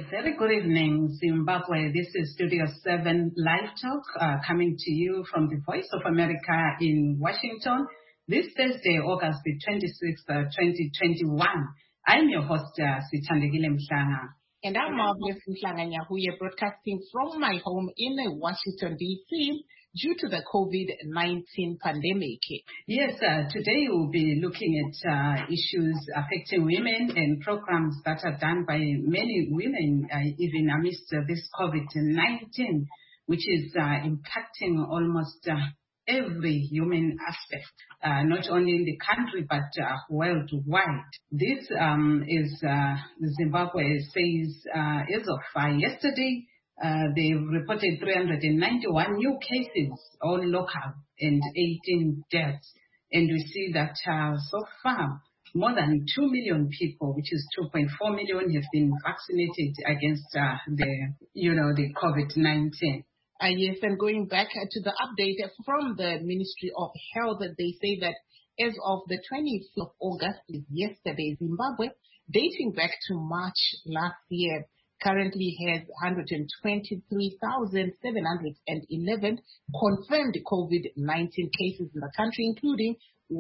Very good evening, Zimbabwe. This is Studio 7 Live Talk coming to you from the Voice of America in Washington. This Thursday, August the 26th, 2021. I'm your host, Sithandegile Mhlanga. And I'm Marvelous Mhlanga Nyahuye, broadcasting from my home in Washington, D.C., due to the COVID-19 pandemic. Yes, today we'll be looking at issues affecting women and programs that are done by many women, even amidst this COVID-19, which is impacting almost every human aspect, not only in the country but worldwide. This is Zimbabwe says as of yesterday, they've reported 391 new cases, all local, and 18 deaths. And we see that so far, more than 2 million people, which is 2.4 million, have been vaccinated against the COVID-19. Yes, and going back to the update from the Ministry of Health, they say that as of the 25th of August, yesterday, Zimbabwe, dating back to March last year, currently has 123,711 confirmed COVID-19 cases in the country, including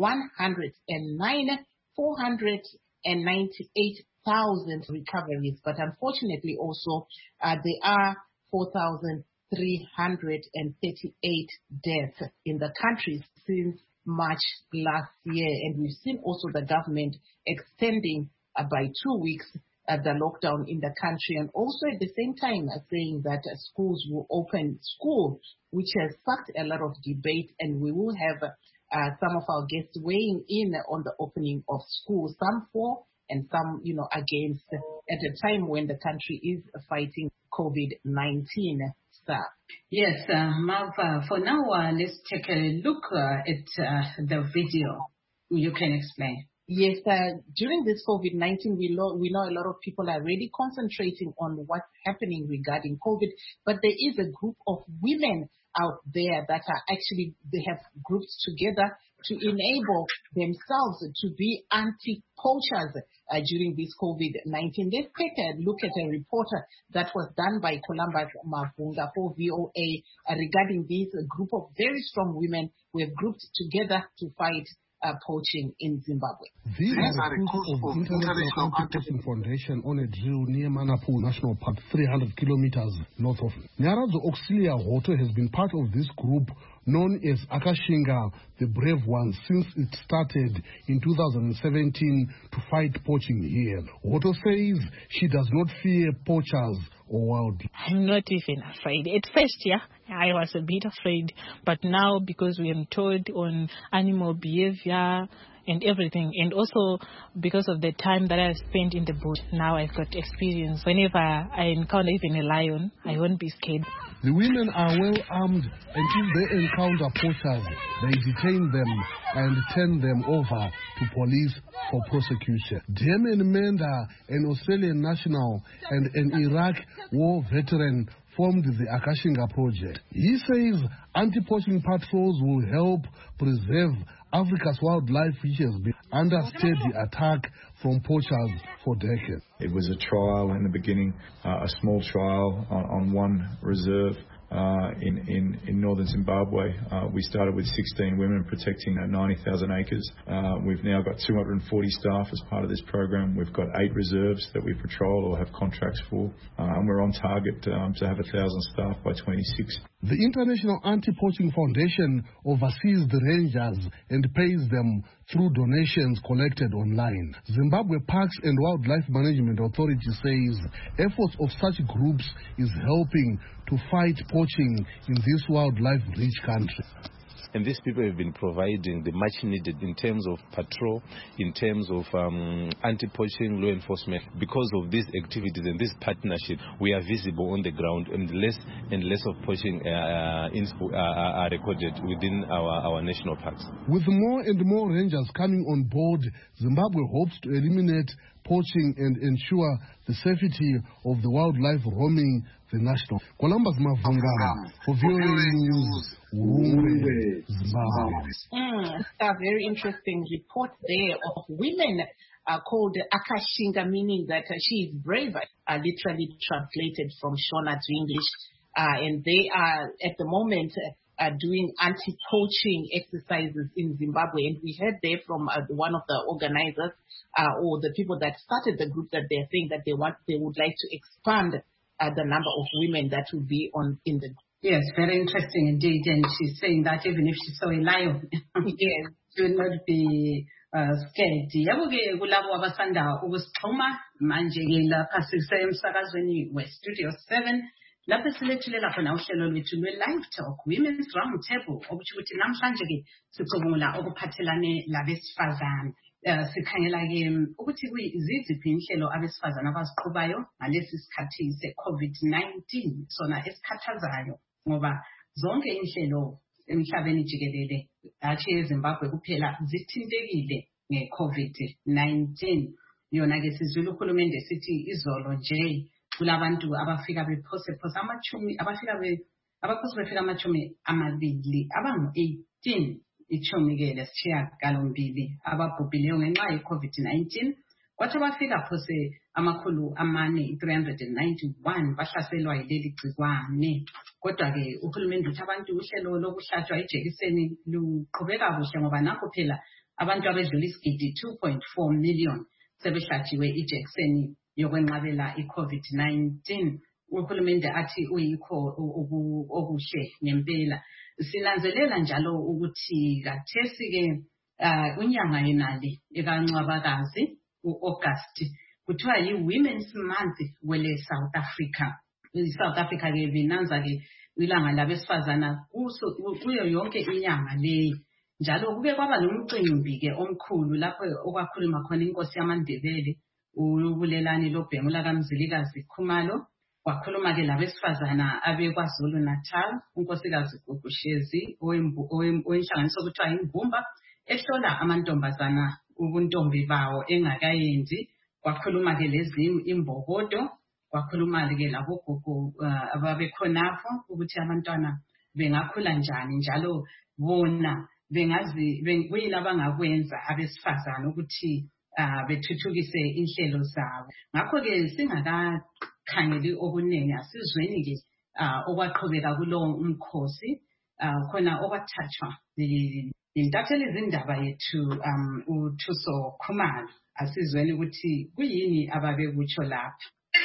498,000 recoveries. But unfortunately also, there are 4,338 deaths in the country since March last year. And we've seen also the government extending by 2 weeks the lockdown in the country, and also at the same time saying that schools will open school, which has sparked a lot of debate, and we will have some of our guests weighing in on the opening of schools, some for and some, against, at a time when the country is fighting COVID-19. Yes, Marv, for now, let's take a look at the video. You can explain. Yes, during this COVID-19, we know a lot of people are really concentrating on what's happening regarding COVID, but there is a group of women out there that are actually, they have grouped together to enable themselves to be anti-poachers during this COVID-19. Let's take a look at a report that was done by Columbus Mavunga for VOA regarding this group of very strong women who have grouped together to fight poaching in Zimbabwe. These are recruits of International Anti-Poaching Foundation on a drill near Manapu National Park, 300 kilometers north of Nyaradzo. Auxilia Hoto has been part of this group known as Akashinga, the Brave Ones, since it started in 2017 to fight poaching here. Hoto says she does not fear poachers or wild. I'm not even afraid. At first, I was a bit afraid, but now because we are taught on animal behavior and everything, and also because of the time that I spent in the bush, now I've got experience. Whenever I encounter even a lion, I won't be scared. The women are well armed, and if they encounter poachers, they detain them and turn them over to police for prosecution. Damien Menda, an Australian national and an Iraq war veteran, formed the Akashinga project. He says anti-poaching patrols will help preserve Africa's wildlife, which has been under steady attack from poachers for decades. It was a trial in the beginning, a small trial on one reserve in northern Zimbabwe. We started with 16 women protecting 90,000 acres. We've now got 240 staff as part of this program. We've got 8 reserves that we patrol or have contracts for, and we're on target to have 1,000 staff by 26. The International Anti-Poaching Foundation oversees the rangers and pays them through donations collected online. Zimbabwe Parks and Wildlife Management Authority says efforts of such groups is helping to fight poaching in this wildlife-rich country. And these people have been providing the much needed in terms of patrol, in terms of anti-poaching law enforcement. Because of these activities and this partnership, we are visible on the ground, and less of poaching are recorded within our national parks. With more and more rangers coming on board, Zimbabwe hopes to eliminate poaching and ensure the safety of the wildlife roaming the national. Columbus Mavunga for VOA News, Zimbabwe. A very interesting report there of women called Akashinga, meaning that she is brave, literally translated from Shona to English. And they are at the moment doing anti-poaching exercises in Zimbabwe. And we heard there from one of the organizers or the people that started the group that they're saying that they would like to expand the number of women that will be in the group. Yes, very interesting indeed. And she's saying that even if she saw a lion, yes, she would not be scared. Yabo-ke kulabo abasanda ukusixhuma manje ke lapha sisemsakazweni we-Studio 7 lapho silethulela khona uhlelo lwethu lwe-Live Talk Women's Round Table okusho ukuthi namhlanje ke sicubungula okuphathelane labesifazane. Sikhangela-ke ukuthi ziziphi inhlelo abesifazane abaziqhubayo ngalesi sikhathi se-COVID-19 sona esikhathazayo ngoba zonke inhlelo emhlabeni jikelele hatshi eZimbabwe kuphela zithintekile nge-COVID-19. Yona-ke sizwile uhulumende sithi izolo nje kulabantu abafika bephose befika amachumi amabili abangu-18 ichumi-ke lesishiyagalombili ababhubhileyo ngenxa ye-COVID-19 kwathi abafika phose amakhulu amane 391 bahlaselwa yileli gcikwane. Kodwa-ke uhulumende uthi abantu uhlelo lokuhlatshwa ijekiseni luqhubeka kuhle ngoba nakho phela abantu abedlula isigidi 2.4 million sebehlatshiwe ijekiseni yokwenqabela i-COVID-19. Uhulumende athi uyikho okuhle ngempela. Sinanzelela njalo ukuthi kathesi-ke unyanga yenali ekaNcwabakazi u-August kuthiwa yi-Women's Month kwele South Africa. I-South Africa-ke binanza-ke ilanga labesifazana kuyo yonke inyanga leyi. Njalo kuke kwaba nomcimbi-ke omkhulu lapho okwakhuluma khona inkosi yamaNdebele uBulelani Lobhengula kaMzilikazi Khumalo. Wakhuluma-ke labesifazana abeKwaZulu Natal, unkosikazi Gugushezi owenhlanganiso okuthiwa yiMvumba ehlola amantombazana ubuntombi bawo engakayenzi. Kwakhuluma-ke lezi imbokodo, kwakhuluma-ke labogogo ababekhonapho ukuthi abantwana bengakhula njani njalo bona kuyini abangakwenza abesifazane ukuthi bethuthukise inhlelo zabo. Ngakho-ke singakakhangeli okuningi asizweni-ke okwaqhubeka kulowo umkhosi khona okwathathwa intatheli izindaba yethu uThuso Khumalo. Asizweni ukuthi kuyini ababekutsho lapha.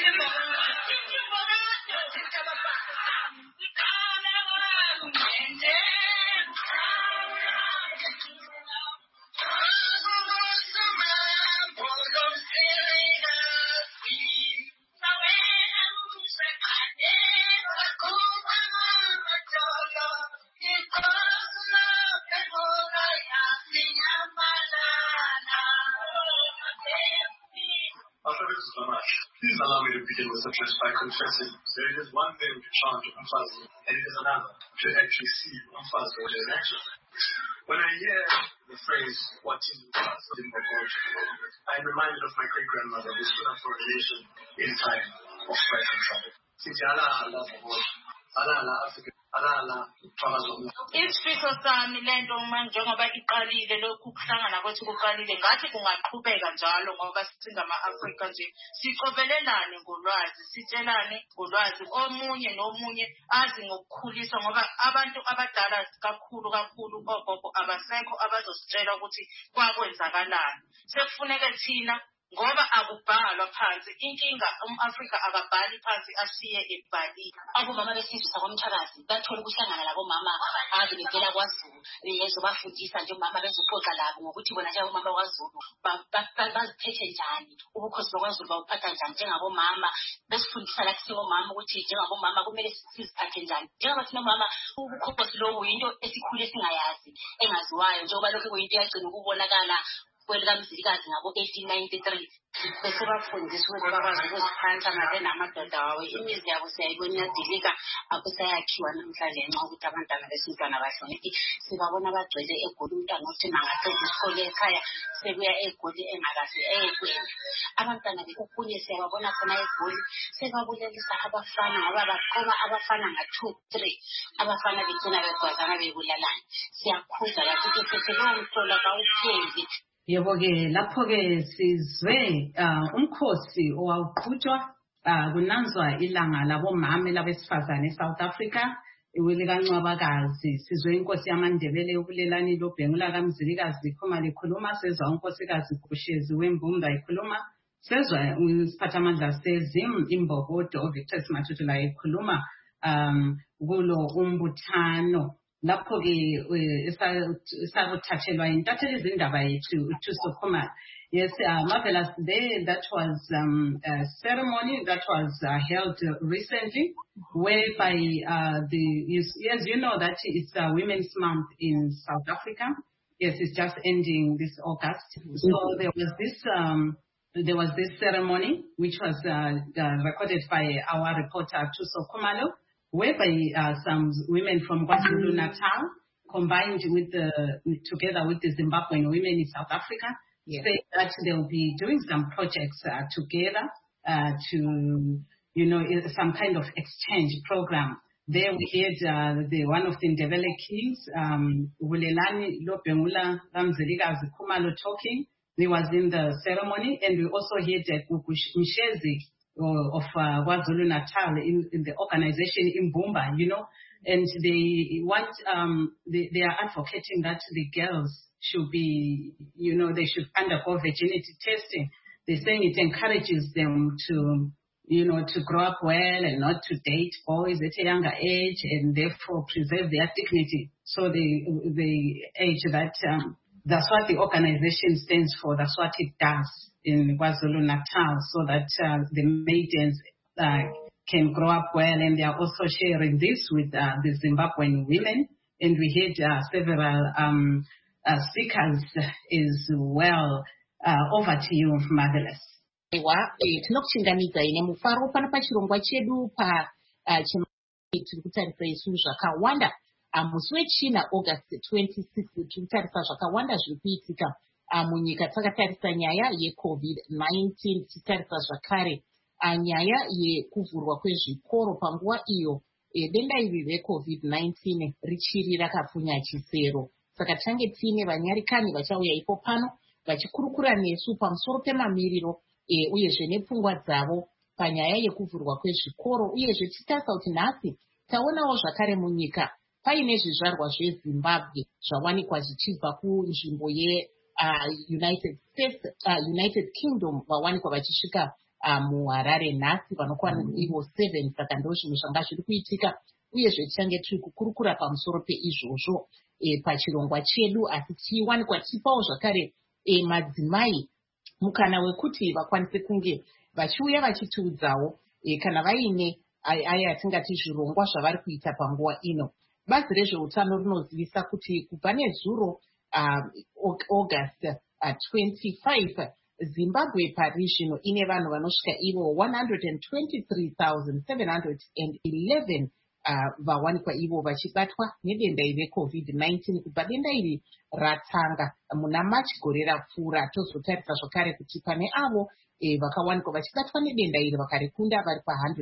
Please allow me to begin with such by confessing there is one thing to chant Umfazi and it is another to actually see Umfazi what is action. When I hear the phrase what is Umfazi in Bogoja, I'm reminded of my great-grandmother who stood up for a nation in time of strife and trouble. Isifiso sami lento manje njengoba iqalile lokhu kuhlangana kwethu kuqalile ngathi kungaqhubeka njalo ngoba singama-Afrika nje sicobelelane ngolwazi sitshelane ngolwazi omunye nomunye azi ngokukhuliswa ngoba abantu abadala kakhulu ogogo abasekho abazositshela ukuthi kwakwenzakalani. Sekufuneke thina ngoba akubhalwa phansi inkinga umAfrika akabhali phansi ashiye ebhalile. Abomama besizwe sakomthakazi bathola ukuhlangana labomama ade bevela kwaZulu bezobafundisa nje umama bezoxoxa labo ngokuthi bona nje abomama kwaZulu baziphethe njani, ubukhosi bakwaZulu bawuphatha njani njengabomama, besifundisa lathi singomama ukuthi njengabomama kumele siziphathe njani. Njengoba thina mama ubukhosi lo uyinto esikhule singayazi engaziwayo njengoba lokho kuyinto yagcina ukubonakala kwelikaMzilikazi ngabo-1893 bese bafundiswa ukuthi bakwazi ukuziphatha ngabe namadoda wawo. Imizi yabo siyayibona iyadilika akusayakhiwa namhlanje ngenxa ukuthi abantwana besintwana bahloniphi. Sibabona bagcwele eGoli umntwana othi mangaqeda isikole ekhaya sebuya eGoli engakaze ekwenza. Abantwana bekunye siyababona khona eGoli sebabulelisa abafana ngoba baqoba abafana nga-2-3 abafana begcina begwazana bebulalana. Siyakhuza kathi ukuthi lowo mhlola kawupheli Yebo-ke lapho-ke sizwe umkhosi owawuqhutshwa kunanzwa ilanga labomama labesifazane eSouth Africa likaNcwabakazi. Sizwe inkosi yamaNdebele uBulelani Lobhengula kaMzilikazi Khumalo ikhuluma, sezwa unkosikazi Bushezi Wembumba ikhuluma, sezwa isiphathamandla seZim Imbokodo Victor Matutula ikhuluma kulo umbuthano. Lapho-ke esakuthathelwa intatheli izindaba yethu uThuso Khumalo. Yes, marvelous day. That was a ceremony that was held recently, whereby yes, you know that it's Women's Month in South Africa. Yes, it's just ending this August. So there was this ceremony which was recorded by our reporter Thuso Khumalo, whereby some women from KwaZulu-Natal combined together with the Zimbabwean women in South Africa. Yes. Say that they will be doing some projects together to, some kind of exchange program. There we had one of the Ndebele kings, Bulelani Lobhengula Kamzilikazi Khumalo talking. He was in the ceremony, and we also had Mshezi of KwaZulu-Natal in the organization Imbumba, and they want, they are advocating that the girls should be, they should undergo virginity testing. They're saying it encourages them to, to grow up well and not to date boys at a younger age, and therefore preserve their dignity. So the age that, that's what the organization stands for. That's what it does in KwaZulu-Natal, so that the maidens can grow up well, and they are also sharing this with the Zimbabwean women. And we had several speakers as well. Over to you, Marvelous. Tinokuchingamidza ine mufaro pano pachirongwa chedu pa tiri kutarisa isu zvakawanda musi wechina August 26 tiri kutarisa zvakawanda zviri kuitika munyika. Takatarisa nyaya yeCovid-19, tichitarisa zvakare nyaya yekuvhurwa kwezvikoro panguva iyo denda iri reCovid-19 richiri rakapfunya chisero. Saka tange tiine vanyarikani vachauya ipo pano vachikurukura nesu pamusoro pemamiriro uyezve nepfungwa dzavo panyaya yekuvhurwa kwezvikoro, uyezve tichitarisa kuti nhasi taonawo zvakare munyika paine zvizvarwa zveZimbabwe zvawanikwa zvichibva kunzvimbo United Kingdom vawanikwa vachisvika muHarare nhasi vanokwana ivo 7. Saka ndo zvinhu zvanga zviri kuitika, uyezve tichange tiri kukurukura pamusoro peizvozvo pachirongwa chedu, asi tichiwanikwa tichipawo zvakare madzimai mukana wekuti vakwanise kunge vachiuya vachitiudzawo kana vaine aya atingati zvirongwa zvavari kuita panguva ino. Bazi rezveutano rinozivisa kuti kubva nezuro August 25 Zimbabwe parizvino ine vanhu vanosvika ivo 123,711 vawanikwa ivo vachibatwa nedenda iri reCovid-19 kubva denda iri ratanga muna Machi gore rapfuura. Tozotarisa zvakare kuti pane avo vakawanikwa vachibatwa nedenda iri vakarikunda vari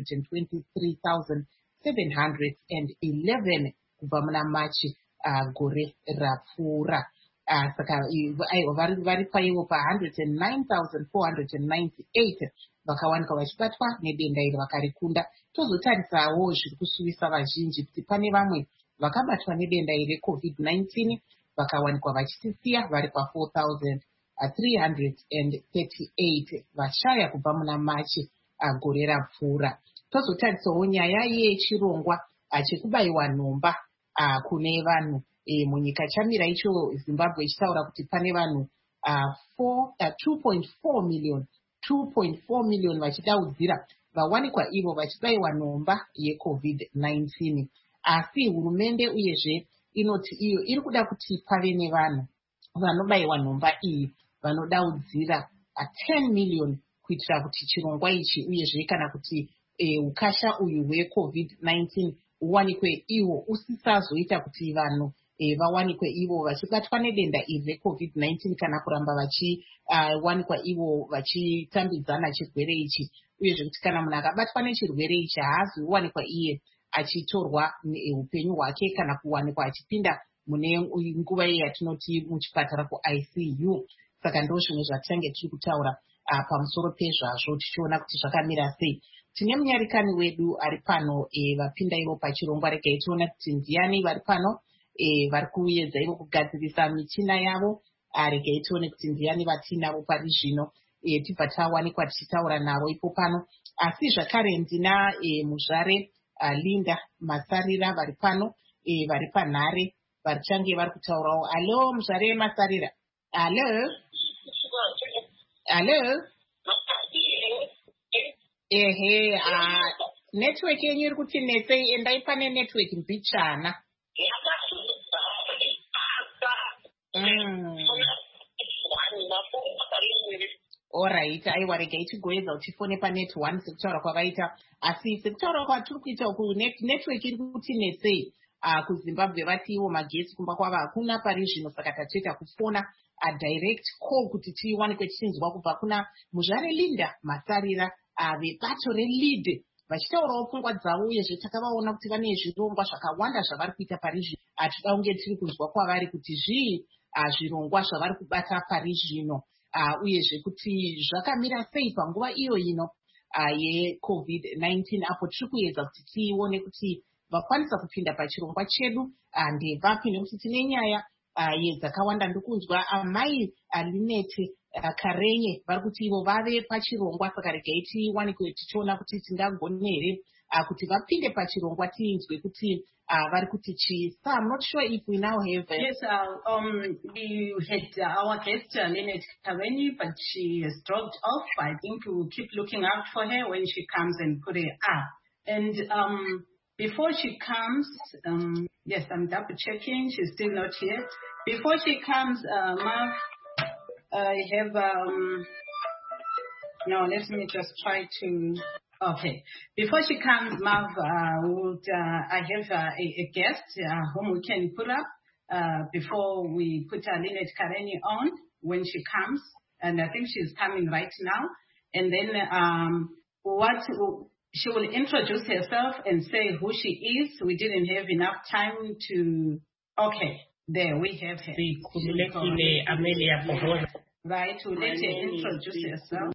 pa123,711 kubva muna Machi gore rapfuura. Saka vari paivo pa109,498 vakawanikwa vachibatwa nedenda iri vakarikunda. Tozotarisawo zviri kusuvisa vazhinji kuti pane vamwe vakabatwa nedenda iri reCovid-19 vakawanikwa vachisisiya vari pa4,338 vashaya kubva muna Machi gore rapfuura. Tozotarisawo nyaya yechirongwa chekubayiwa nhomba kune vanhu munyika. Chamira icho Zimbabwe ichitaura kuti pane vanhu 2.4 million vachidaudzira vawanikwa ivo vachibayiwa nhomba yeCovid-19, asi hurumende uyezve inoti iyo iri kuda kuti pave nevanhu vanobayiwa nhomba iyi vanodaudzira 10 million kuitira kuti chirongwa ichi uyezve kana kuti ukasha uyu hweCovid-19 uwanikwe iwo usisazoita kuti vanhu vawanikwe ivo vachibatwa nedenda iri reCovid-19 kana kuramba vachiwanikwa ivo vachitambidzana chirwere ichi, uyezve kuti kana munhu akabatwa nechirwere ichi haazowanikwa iye achitorwa upenyu hwake kana kuwanikwa achipinda mune nguva iyi yatinoti muchipatara kuICU. saka ndo zvimwe zvatinenge tiri kutaura pamusoro pezvazvo tichiona kuti zvakamira sei. Tine munyarikani wedu ari pano vapinda ivo pachirongwa. Regai tiona kuti ndiani vari pano vari kuedza ivo kugadzirisa michina yavo. Regai tione kuti ndiani vatinavo pari zvino tibva tawanikwa tichitaura navo ipo pano. Asi zvakare ndina muzvare Linda Masarira vari pano vari panhare vari change vari kutaurawo. Alo muzvare Masarira. Alo ehe, network yenyu iri kuti netsei, endai pane network mbichana. Alright, aiwa regai tigoedza kuti tifone panet 1 sekutaura kwavaita, asi sekutaura kwatiri kuita uku network iri kuti netsei. KuZimbabwe vati ivo magetsi kumba kwava hakuna pari zvino, saka tatoita kufona direct call kuti tiwanikwe tichinzwa kubva kuna muzvare Linda Masarira vebato reLead vachitaurawo pfungwa dzavo, uyezve takavaona kuti vane zvirongwa zvakawanda zvavari kuita pari zvino. Tinoda kunge tiri kunzwa kwavari kuti zvii zvirongwa zvavari kubata pari zvino, uyezve kuti zvakamira sei panguva iyo ino yeCovid-19, apo tiri kuedza kuti tione kuti vakwanisa kupinda pachirongwa chedu ndevapi, nekuti tine nyaya dzakawanda. Ndikunzwa amai Linete Karenye vari kuti ivo vave pachirongwa, saka regai tiwanikwe tichiona kuti tingagone here kuti vapinde pachirongwa tinzwe kuti vari kuti chii. So I'm not sure if we now have Yes, we had our guest Linete Karenye, but she has dropped off. I think we will keep looking out for her when she comes and put her up. And before she comes, yes, I'm double checking, she's still not here. Before she comes, Marv, I have, no, let me just try to, okay. Before she comes, Marv, I have a guest whom we can put up before we put Linete Karenye on when she comes. And I think she's coming right now. And then she will introduce herself and say who she is. We didn't have enough time to... Okay, there we have her. Right, we'll let her introduce herself.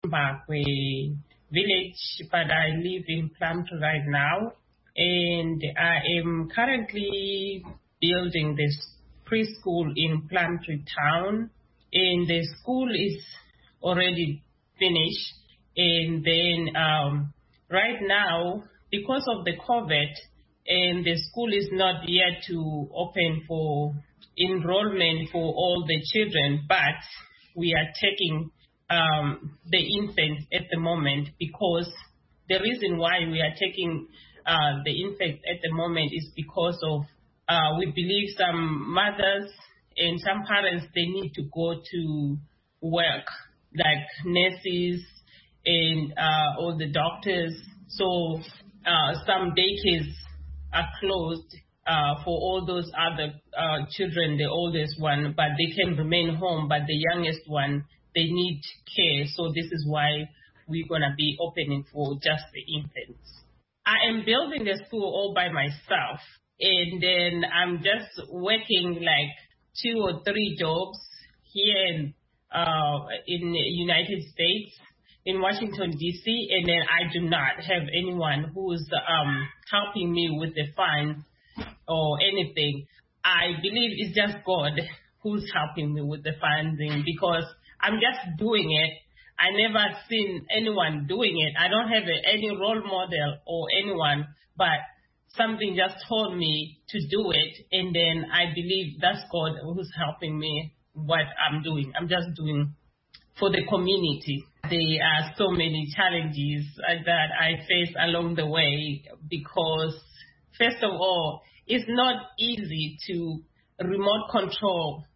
Village, but I live in Plumtree right now. And I am currently building this preschool in Plumtree town. And the school is already finished. And then... right now, because of the COVID, and the school is not yet to open for enrollment for all the children, but we are taking the infants at the moment, because the reason why we are taking the infants at the moment is because of we believe some mothers and some parents, they need to go to work, like nurses, and all the doctors. So some daycares are closed for all those other children, the oldest one, but they can remain home. But the youngest one, they need care. So this is why we're going to be opening for just the infants. I am building the school all by myself. And then I'm just working like 2 or 3 jobs here in the United States, in Washington, D.C., and then I do not have anyone who's helping me with the funds or anything. I believe it's just God who's helping me with the funding, because I'm just doing it. I never seen anyone doing it. I don't have any role model or anyone, but something just told me to do it, and then I believe that's God who's helping me what I'm doing. I'm just doing for the community. There are so many challenges that I face along the way, because first of all, it's not easy to remote control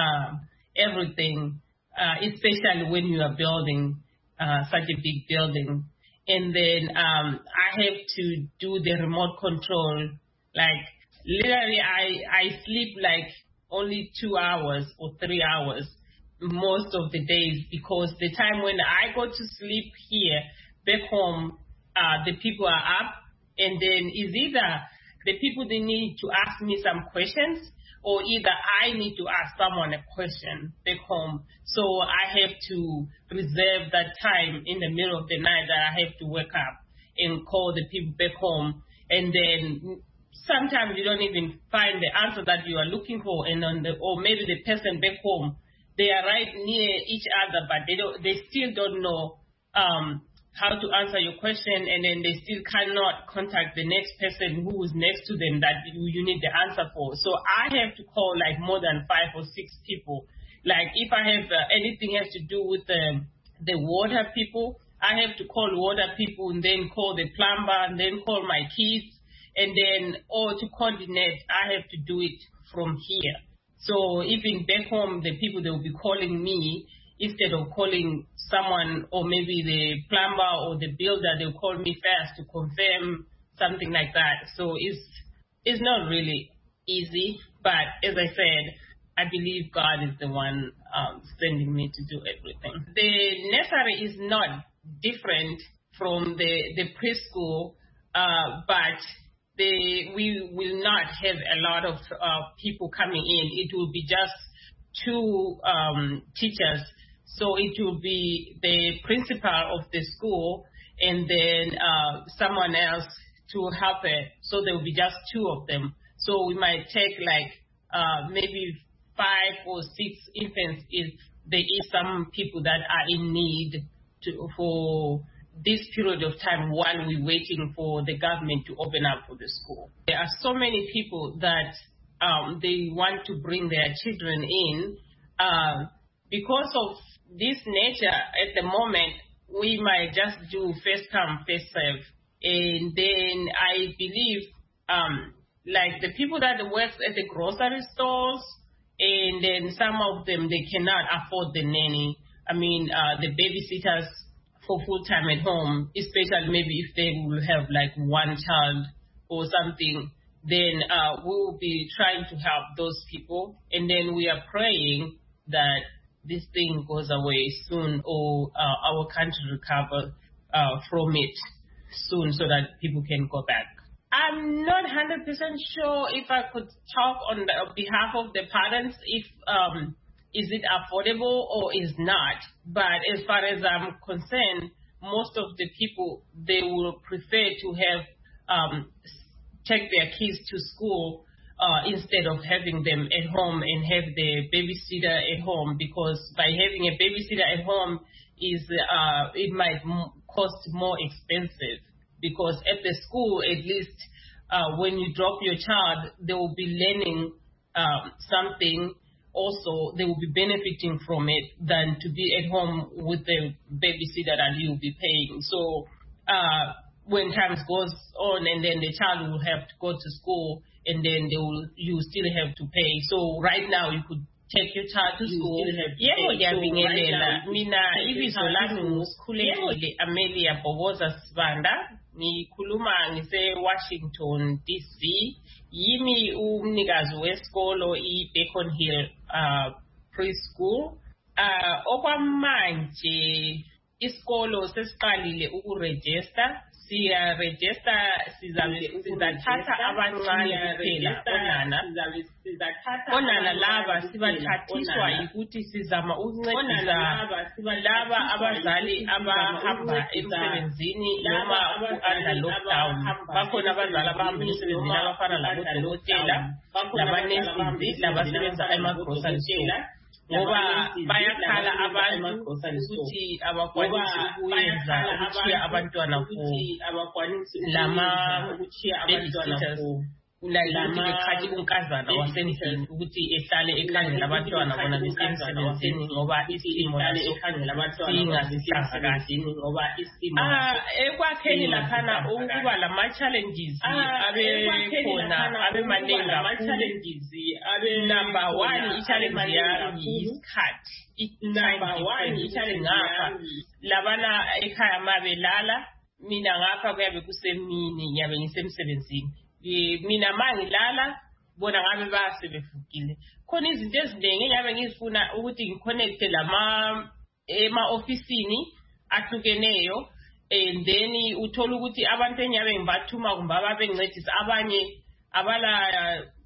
everything, especially when you are building such a big building. And then I have to do the remote control. Like literally I sleep like only 2 hours or 3 hours most of the days, because the time when I go to sleep here, back home, the people are up, and then it's either the people, they need to ask me some questions, or either I need to ask someone a question back home. So I have to reserve that time in the middle of the night that I have to wake up and call the people back home. And then sometimes you don't even find the answer that you are looking for, or maybe the person back home, they are right near each other, but they still don't know how to answer your question, and then they still cannot contact the next person who is next to them that you need the answer for. So I have to call like more than 5 or 6 people. Like if I have anything has to do with the water people, I have to call water people and then call the plumber and then call my kids, and then or to coordinate, I have to do it from here. So even back home, the people, they will be calling me instead of calling someone, or maybe the plumber or the builder. They'll call me first to confirm something like that. So it's not really easy, but as I said, I believe God is the one sending me to do everything. The nursery is not different from the preschool, but we will not have a lot of people coming in. It will be just 2 teachers. So it will be the principal of the school and then someone else to help her. So there will be just 2 of them. So we might take like maybe 5 or 6 infants if there is some people that are in need for this period of time while we're waiting for the government to open up for the school. There are so many people that they want to bring their children in. Because of this nature, at the moment, we might just do first come, first serve. And then I believe, like the people that work at the grocery stores, and then some of them, they cannot afford the nanny. I mean, the babysitters for full time at home, especially maybe if they will have like 1 child or something, then we will be trying to help those people. And then we are praying that this thing goes away soon, or our country recover from it soon so that people can go back. I'm not 100% sure if I could talk on behalf of the parents if is it affordable or is not. But as far as I'm concerned, most of the people, they will prefer to have take their kids to school instead of having them at home and have the babysitter at home, because by having a babysitter at home it might cost more expensive, because at the school, at least when you drop your child, they will be learning something. Also, they will be benefiting from it than to be at home with the babysitter that you will be paying. So when time goes on, and then the child will have to go to school, and then you still have to pay. So right now you could take your child to school. Yebo ngiyabingelela. Mina ibizo lami nguSkhulekile Amelia Boboza Sibanda. Ngikhuluma ngise Washington DC. Yimi umnikazi wesikolo iBeacon Hill Preschool. Okwamanje isikolo sesiqalile ukuregister. Sizathatha abancane kuphela onana laba sibathathiswa ukuthi sizama ukuncedisa laba abazali abahamba emsebenzini noma ku-under lockdown. Bakhona abazali abahamba emsebenzini abafana labodokotela, labanesi, labasebenza ema-grocery store. Ngoba bayakhala abantu ukuthi abakwanisi ukuyenza ukuthiya abantwana lama-babysitters ukuthi bekhathi unkazana wasendlini ukuthi ehlale ekhangela abantwana bona besemsebenzini ngoba isimo naso singasisasa kahle. Ekwakheni laphana ukuba lama-challenges abekhona abemaningi kakhulu. Number 1, i-challenge yami isikhathi. Ngapha labana ekhaya mabelala, mina ngapha kuyabe kusemini, ngiyabe ngisemsebenzini. Mina mangilala bona ngabe basebevukile. Khona izinto eziningi engabe ngizifuna ukuthi ngiconnecte ema-ofisini ahlukeneyo, and then uthola ukuthi abantu engabe ngibathuma kumbe ababencedisa abanye abala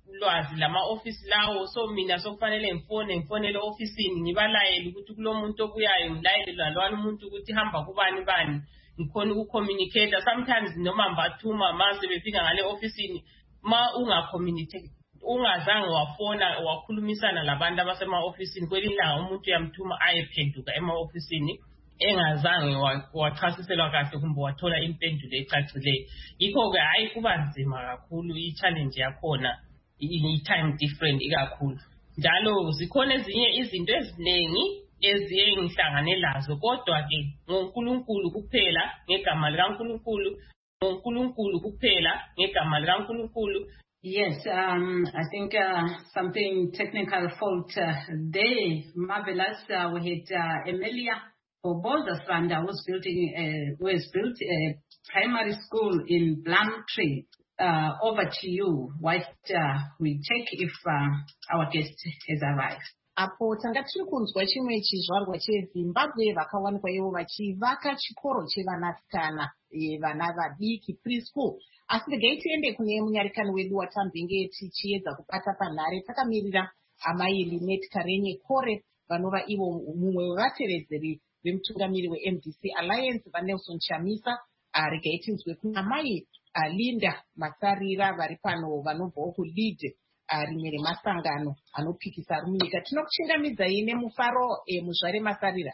ulwazi lama-ofisi lawo. So mina sokufanele ngifonele ofisini ngibalayele ukuthi kulo muntu obuyayo ngilayele lalwana umuntu ukuthi hamba kubani bani ngikhona ukucommunicate. Sometimes noma mbathuma mase befika ngale ofisini ma ungacommunicate ungazange wafona wakhulumisana labantu abasema-ofisini kwelinye ilanga umuntu uyamthuma ayephenduka ema-ofisini engazange wachasiselwa kahle kumbe wathola impendulo ecacileyo. Yikho-ke hayi kuba nzima kakhulu i-challenge yakhona i-time different ikakhulu. Njalo zikhona ezinye izinto eziningi eziye ngihlangane lazo kodwa-ke ngoNkulunkulu kuphela ngegama likaNkulunkulu ngoNkulunkulu kuphela ngegama likaNkulunkulu. Yes, I think something technical fault there. Marvelous. We had Emilia for Bouldersrand was built a primary school in Plumtree. Over to you. What we check if our guest has arrived. Apo tanga tiri kunzwa chimwe chizvarwa cheZimbabwe vakawanikwa ivo vachivaka chikoro chevanasikana vana vadiki preschool. Asi regai tiende kune munyarikani wedu watambinge tichiedza kubata panhare takamirira amai Linet Karenye Kore vanova ivo mumwe wevatevedzeri vemutungamiri weMDC Alliance vaNelson Chamisa. Regai tinzwe kuna amai Linda Matsarira vari pano vanobvawo kuLead rimwe remasangano anopikisa ari munyika. Tinokuchingamidzai nemufaro muzvare Masarira.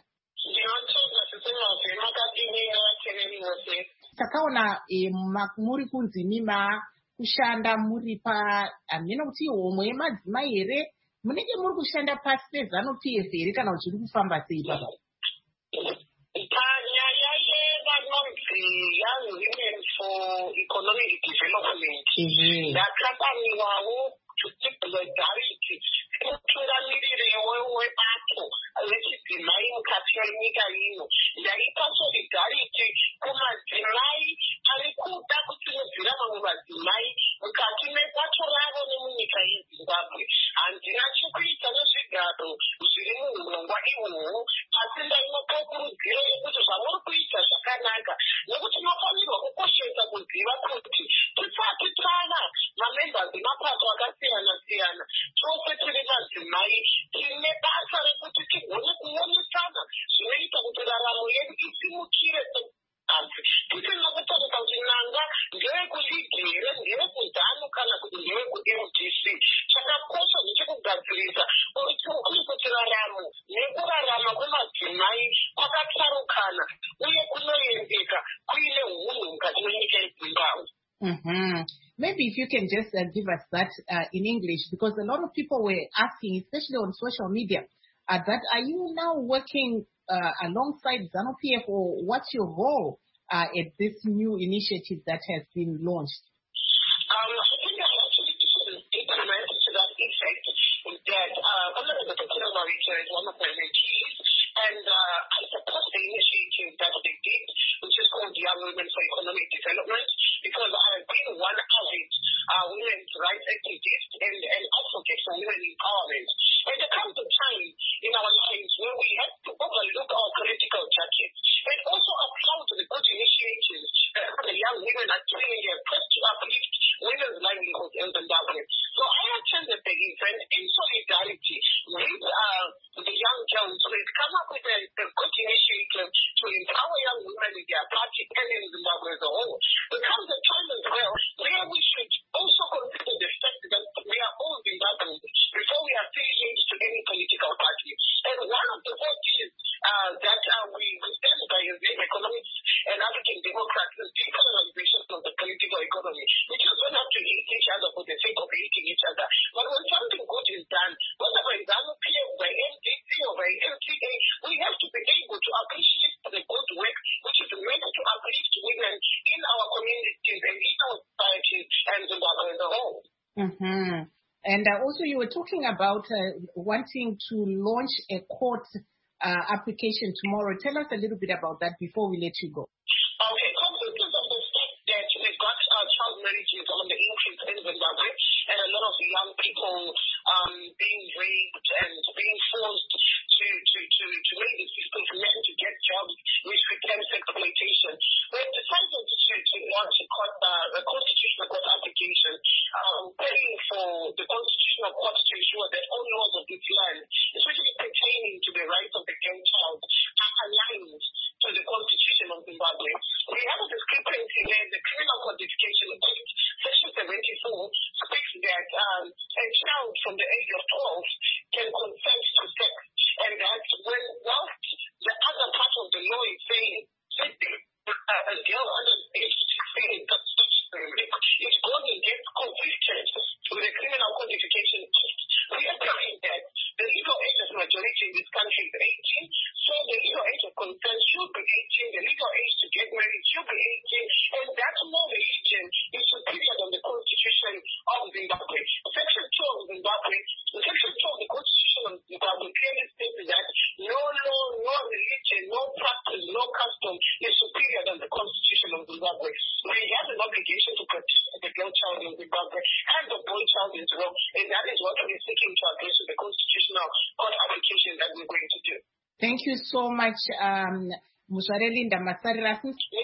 Takaona muri kunzi mima kushanda muri hamina kuti homwe yemadzimai here munenge muri kushanda pasi peZANU-PF here kana kuti zviri kufamba sei baba? Panyaya Young Women for Economic Development ndakabaniwawo kuti solidarity mutungamiriri webato vechidzimai mukati menyika ino. Ndaipa solidarity kumadzimai ari kuda kusimudzira vamwe madzimai mukati mebato ravo nemunyika yeZimbabwe. Handina chekuita nezvigaro zviri muurongwa ihwohwo, asi ndainokurudzira kuti zvamuri kuita zvakanaka nekuti tinofanirwa kukoshesa kuziva kuti tisati tana mamembers emapato akasiyana siyana tose tiri madzimai tine basa rekuti tigone kuonesana zvinoita kuti raramo yedu isimukire asi tisina kutaura kuti nanga ndeyekuligere ndeyekuZANU kana kuti ndeyekuMDC. Chakakosha ndechekugadzirisa kuti raramo nekurarama kwemadzimai kwakatsarukana uye kunoendeka kuine hunhu mukati menyika yeZimbabwe. Maybe if you can just give us that in English, because a lot of people were asking, especially on social media, that are you now working alongside ZANU-PF, or what's your role at this new initiative that has been launched? I think I actually implement to that effect that Honorable Dr. Marita is one of my mentees, and I support the initiative that they did, which is called Young Women for Economic Development, because I have been one of it, women's rights activist and advocate for women empowerment. And there comes a time in our lives where we have to overlook our political jackets and also applaud the good initiatives that the young women are doing in their quest to uplift women's livelihoods in Zimbabwe. So I attended the event in solidarity with the young girls who had come up with a good initiative to empower young women in their party and in Zimbabwe as a whole. There comes a time as well where we should also consider the fact that we are all Zimbabweans before we affiliate to any political party. And one of the voices that we stand by is the economics and African democrats is decolonization of the political economy. We just don't have to hate each other for the sake of hating each other. But when something good is done, whether by ZANU-PF, by MDC, or by MTA, we have to be able to appreciate the good work which is meant to uplift women in our communities and in our societies and Zimbabwe as a whole. And also you were talking about wanting to launch a court application tomorrow. Tell us a little bit about that before we let you go. Okay, because of the fact that we've got child marriages on the increase in Zimbabwe and a lot of young people being raped and being forced to make the system for men to get jobs which becomes exploitation. We've decided to launch a constitutional court application, praying for the country is 18. So the legal age of consent should be 18. The legal age to get married should be 18. And that law 18 is superior than the Constitution of Zimbabwe. Section 2 of Zimbabwe, Section 2 of the Constitution of Zimbabwe clearly states that no law, no religion, no practice, no custom is superior than the Constitution of Zimbabwe. We have an obligation to protect the girl child in Zimbabwe and the boy child as well. And that is what we're seeking to address with the constitutional court application that we're going to do. Thank you so much, Linda Masarira.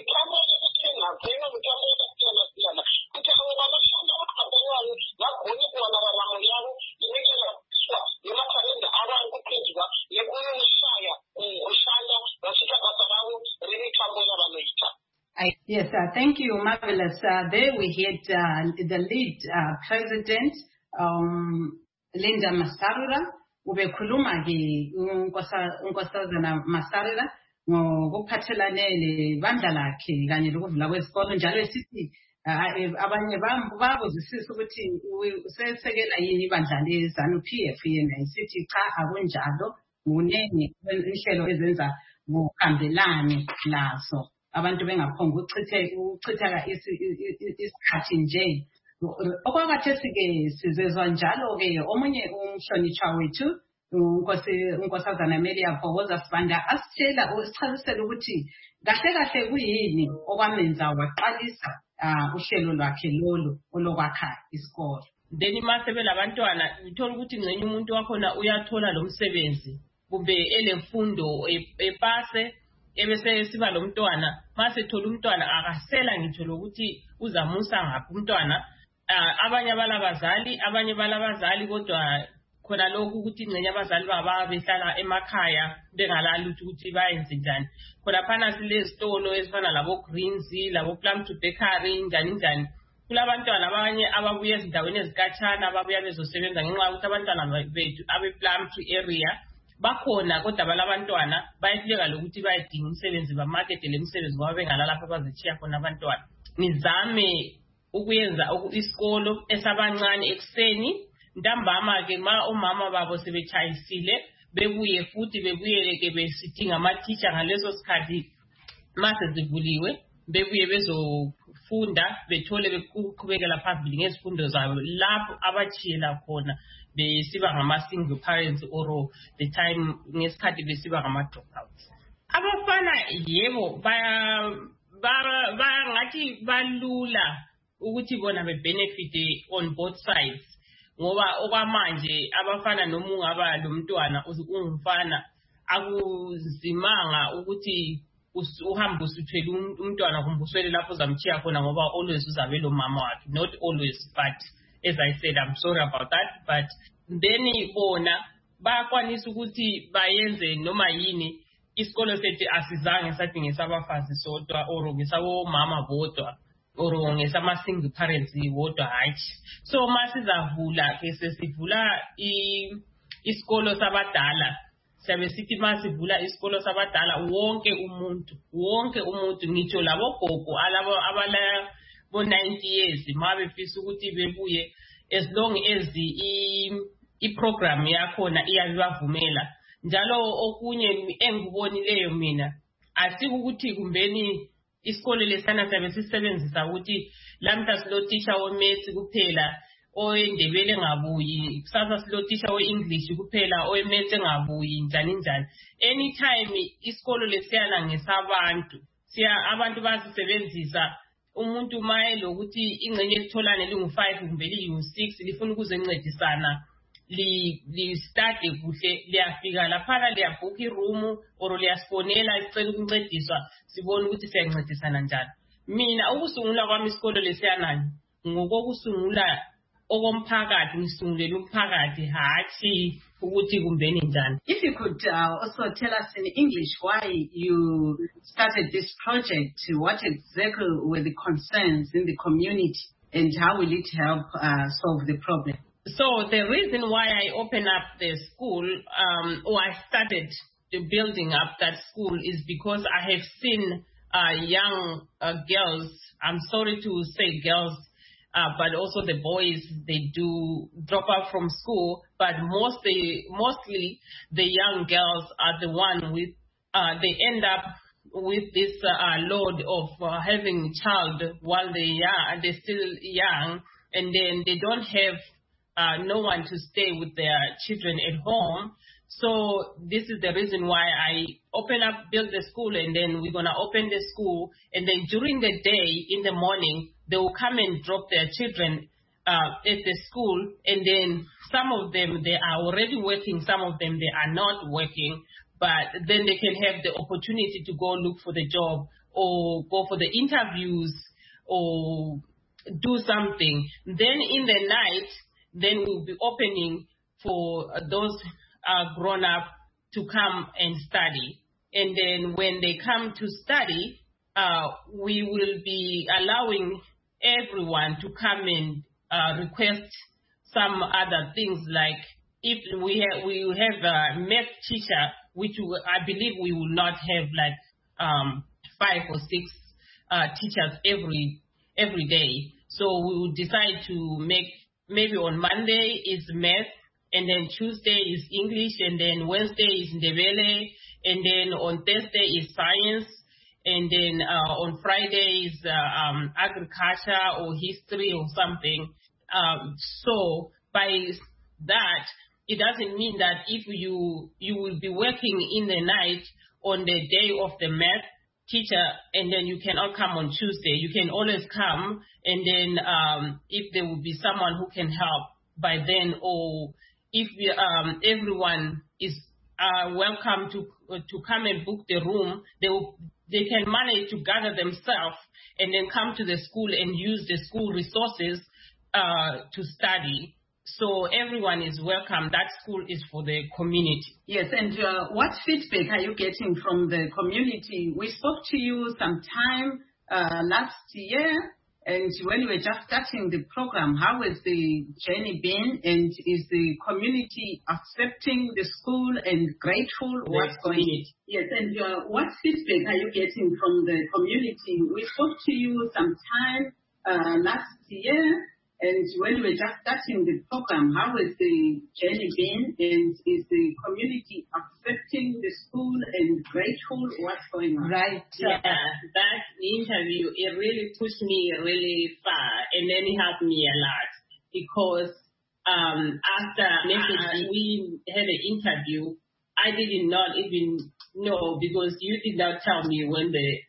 Yes, thank you, Marvelous. There we had the lead president, Linda Masarira. Ubekhuluma-ke unkosazana Masarira ngokuphathelane lebandla lakhe kanye lokuvula kwesikolo njalo sithi abanye babuzisisa ukuthi usesekela yini ibandla leZANU-PF yena sithi cha akunjalo kunengi inhlelo ezenza kuhambelane lazo abantu bengaphonga ukuchitha isikhathi nje. Okwakhathesi-ke sizezwa njalo-ke omunye umhlonitshwa wethu unkosazana Amelia Bhokoza Sibanda asichazisele ukuthi kahle kahle kuyini okwamenza waqalisa uhlelo lwakhe lolu olokwakha isikolo. Then mase belabantwana uthola ukuthi ngcenye umuntu wakhona uyathola lo msebenzi kumbe elemfundo epase ebese siba lo mntwana mase thola umntwana akasela ngitsho lokuthi uzamusa ngaphi umntwana. Abanye balabazali kodwa khona lokhu ukuthi ngcenye abazali baba behlala emakhaya bengalali ukuthi bayenze njani. Khona phana silezitolo ezifana labo Greens, labo Plum to Bakery njani. Kulabantwana abanye ababuya ezindaweni ezikhatshana ababuya bezosebenza ngenxa yokuthi abantwana bethu abe Plum to area bakhona kodwa balabantwana bayehluleka lokuthi bayedinga umsebenzi bamarket lemisebenzi ngoba bengalalapha bazichiya khona abantwana. Nizame ukuyenza isikolo esabancane ekseni ntambama ke ma omama babo sebechayisile bebuye futhi bebuyeleke besithi ngama-teacher ngaleso sikhathi mase zivuliwe bebuye bezofunda bethole beqhubekela phambili ngezifundo zabo lapho abachiyela khona besiba ngama-single parents or the time ngesikhathi besiba ngama-dropouts. Abafana yebo ngathi balula ukuthi bona bebenefit on both sides ngoba okwamanje abafana noma ungaba lo mntwana ungumfana akuzimanga ukuthi uhambe usuthwele umntwana kumbe uswele lapho uzamchiya khona ngoba always uzabe lo mama wakhe. Not always, but as I said, I'm sorry about that, but then bona bayakwanisa ukuthi bayenze noma yini. Isikolo sethu asizange sathi ngesabafazi sodwa or ngesabo mama bodwa or ngesama-single parents wodwa hayi. So masizavula ke sesivula isikolo sabadala siyabe sithi masivula isikolo sabadala wonke umuntu ngitsho labo gogo alabo abala bo 90 years mabefisa ukuthi bebuye as long as i-program yakhona iyabavumela. Njalo okunye engibonileyo mina asikukuthi kumbeni isikole lesana sabe sisebenzisa ukuthi lamhla silotisha weMaths kuphela oendebele ngabuyi kusasa silotisha weEnglish kuphela oweMaths engabuyi njani. Anytime isikolo lesiyana ngesabantu abantu basisebenzisa umuntu maye lokuthi ingcenye litholane lingu5 kumbe liyi6 lifuna ukuzencedisana li study kuhle liyafika lapha liyabook iroom or liyasfonela icela ukuncediswa sibone ukuthi siyancedisana njani. Mina ukusungula kwami isikolo lesiyanani ngokokusungula okomphakathi ngisungulele umphakathi hathi ukuthi kumbeni njani. If you could also tell us in English why you started this project, what exactly were the concerns in the community and how will it help solve the problem? So the reason why I opened up the school or I started building up that school is because I have seen young girls, I'm sorry to say girls, but also the boys, they do drop out from school, but mostly the young girls are the one with, they end up with this load of having child while they're still young, and then they don't have no one to stay with their children at home. So this is the reason why I build the school, and then we're going to open the school. And then during the day, in the morning, they will come and drop their children at the school. And then some of them, they are already working. Some of them, they are not working. But then they can have the opportunity to go look for the job or go for the interviews or do something. Then in the night, then we'll be opening for those grown up to come and study. And then when they come to study, we will be allowing everyone to come and request some other things, like if we have a math teacher, which I believe we will not have like 5 or 6 teachers every day. So we will decide to make, maybe on Monday is math, and then Tuesday is English, and then Wednesday is Ndebele, and then on Thursday is science, and then on Friday is agriculture or history or something. So by that, it doesn't mean that if you will be working in the night on the day of the math teacher, and then you cannot come on Tuesday. You can always come, and then if there will be someone who can help by then, or if everyone is welcome to come and book the room, they can manage to gather themselves and then come to the school and use the school resources to study. So everyone is welcome. That school is for the community. Yes, and what feedback are you getting from the community? We spoke to you sometime last year, and when you were just starting the program, how has the journey been? And is the community accepting the school and grateful? What's going on? Yes, and what feedback are you getting from the community? We spoke to you sometime last year, and when we were just starting the program, how has the journey been? And is the community accepting the school and grateful? What's going on? Right. Yeah, that interview, it really pushed me really far, and then it helped me a lot, because after we had an interview, I did not even know, because you did not tell me when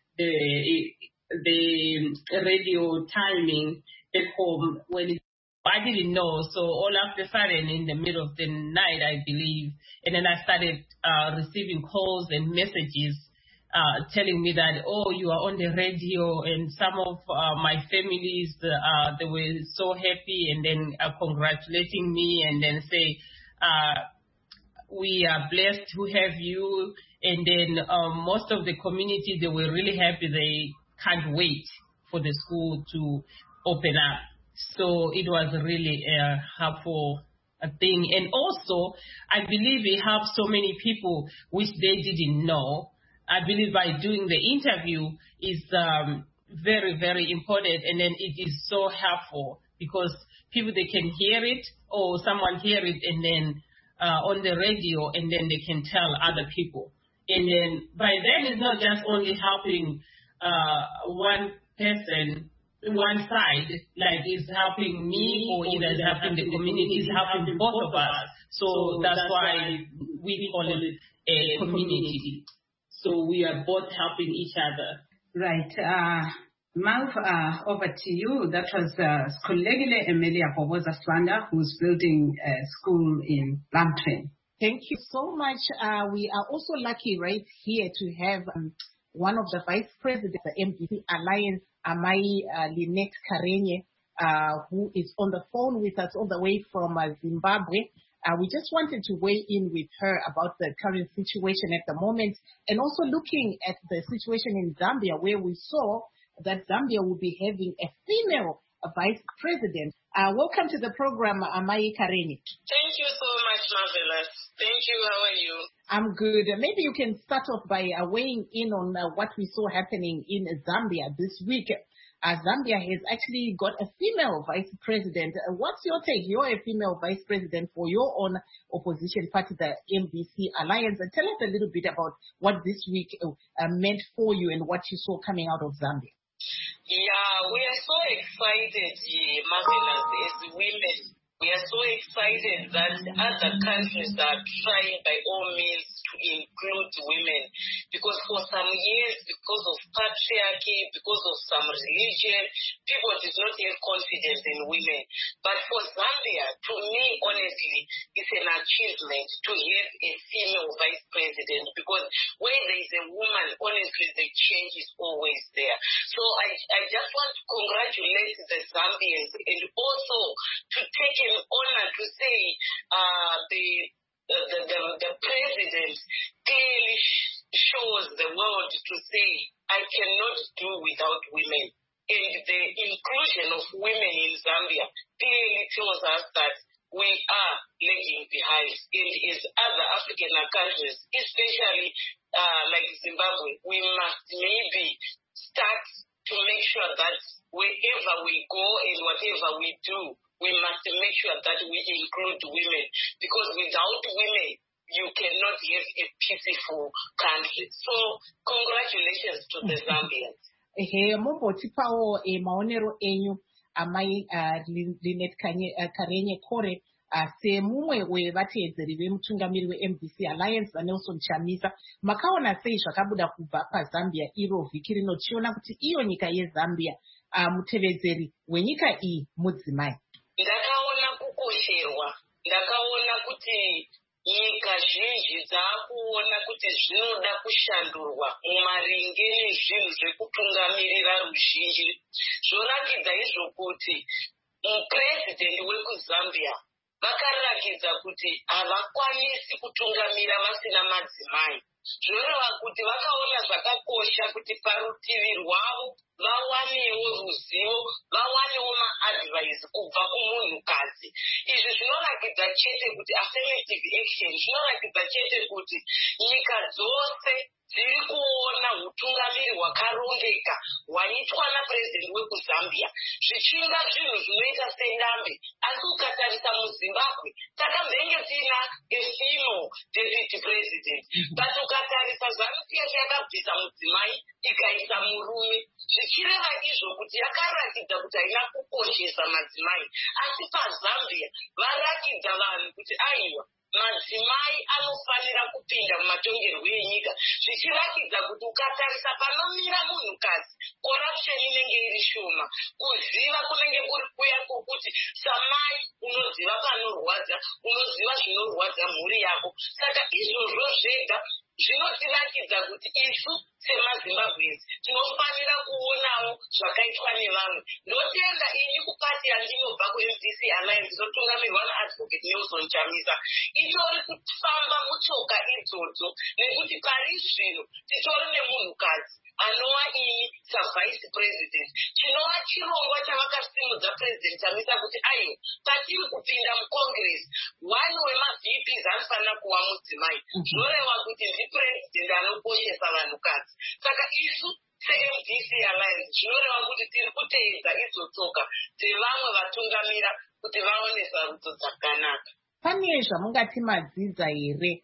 the radio timing at home, I didn't know. So all of a sudden, in the middle of the night, I believe, and then I started receiving calls and messages telling me that, oh, you are on the radio, and some of my families, they were so happy, and then congratulating me, and then say, we are blessed to have you. And then most of the community, they were really happy. They can't wait for the school to open up. So it was really a helpful thing. And also, I believe it helped so many people which they didn't know. I believe by doing the interview is very, very important. And then it is so helpful, because people, they can hear it, or someone hear it, and then on the radio, and then they can tell other people. And then by then, it's not just only helping one person, one side, like it's helping me, or either it's helping the community, it's helping both of us. So that's why we call it a community. So we are both helping each other. Right. Malv, over to you. That was Skulegile Emilia Boboza Swanda, who's building a school in Plumtree. Thank you so much. We are also lucky right here to have one of the vice presidents of the MDC Alliance, Amai Lynette Karenye, who is on the phone with us all the way from Zimbabwe. We just wanted to weigh in with her about the current situation at the moment, and also looking at the situation in Zambia, where we saw that Zambia will be having a female vice president. Welcome to the program, Amai Karenye. Thank you so much, Marvelous. Thank you. How are you? I'm good. Maybe you can start off by weighing in on what we saw happening in Zambia this week. Zambia has actually got a female vice president. What's your take? You're a female vice president for your own opposition party, the MDC Alliance. Tell us a little bit about what this week meant for you and what you saw coming out of Zambia. Yeah, we are so excited, Marvelous, as women. We are so excited that other countries are trying by all means to include women, because for some years, because of patriarchy, because of some religion, people did not have confidence in women. But for Zambia, to me, honestly, it's an achievement to have a female vice president, because where there is a woman, honestly, the change is always there. So I just want to congratulate the Zambians, and also to take an honor to say the president clearly shows the world to say, I cannot do without women. And the inclusion of women in Zambia clearly tells us that we are lagging behind. And as other African countries, especially like Zimbabwe, we must maybe start to make sure that wherever we go and whatever we do, we must make sure that we include women, because without women, you cannot have a peaceful country. So, congratulations to the Zambians. Mumbotipawo maonero enyu amai Linet Karenye Kore semumwe wevateedzeri vemutungamiri weMDC Alliance vaNelson Chamisa, makaona sei zvakabuda kubva paZambia iro vhiki rino tichiona kuti iyo nyika yeZambia mutevedzeri wenyika iyi mudzimai? Ndakaona kukosherwa, ndakaona kuti nyika zhinji dzakuona kuti zvinoda kushandurwa mumaringe nezvinhu zvekutungamirira ruzhinji. Zvoratidza izvo kuti mupresident wekuZambia vakaratidza kuti havakwanisi kutungamira vasina madzimai. Zvoreva kuti vakaona zvakakosha kuti parutivi rwavo vawanewo ruzivo, vawanewo maadvice kubva kumunhukadzi. Izvi zvinoratidza chete kuti affirmative action, zvinoratidza chete kuti nyika dzose dziri kuona utungamiri hwakarongeka hwaitwa napresident wekuZambia zvichinga zvinhu zvinoita sedambe. Asi ukatarisa muZimbabwe takambenge tina a female deputy president, but ukatarisa Zambia yakabvisa mudzimai ikaisa murume, zvichireva izvo kuti yakaratidza kuti haina kukoshesa madzimai. Asi paZambia varatidza vanhu kuti aiwa, madzimai anofanira kupinda mumatongerwo enyika, zvichiratidza kuti ukatarisa panomira munhukadzi, corruption inenge iri shoma, kuziva kunenge kuri kuya kwokuti samai unoziva panorwadza, unoziva zvinorwadza mhuri yako. Saka izvozvo zvega zvinotiratidza kuti isu semaZimbabweans tinofanira kuonawo zvakaitwa nevamwe. Ndotenda ini kupati yandinobva kuMDC Alliance inotungamirwa naadvocate Nelson Chamisa itori kufamba mutsoka idzodzo, nekuti pari zvino titori nemunhukadzi anova ini savice president. Chinova chirongwa chavakasimudza president Chamisa kuti aiwa, patiri kupinda mucongress, one wemavps anofanira kuva mudzimai. Zvoreva kuti ndipresident anokoshesa vanhukadzi. Saka isu seMDC Alliance zvinoreva kuti tiri kuteedza idzo tsoka dzevamwe vatungamira kuti vaone sarudzo dzakanaka. Pane zvamungati madzidza here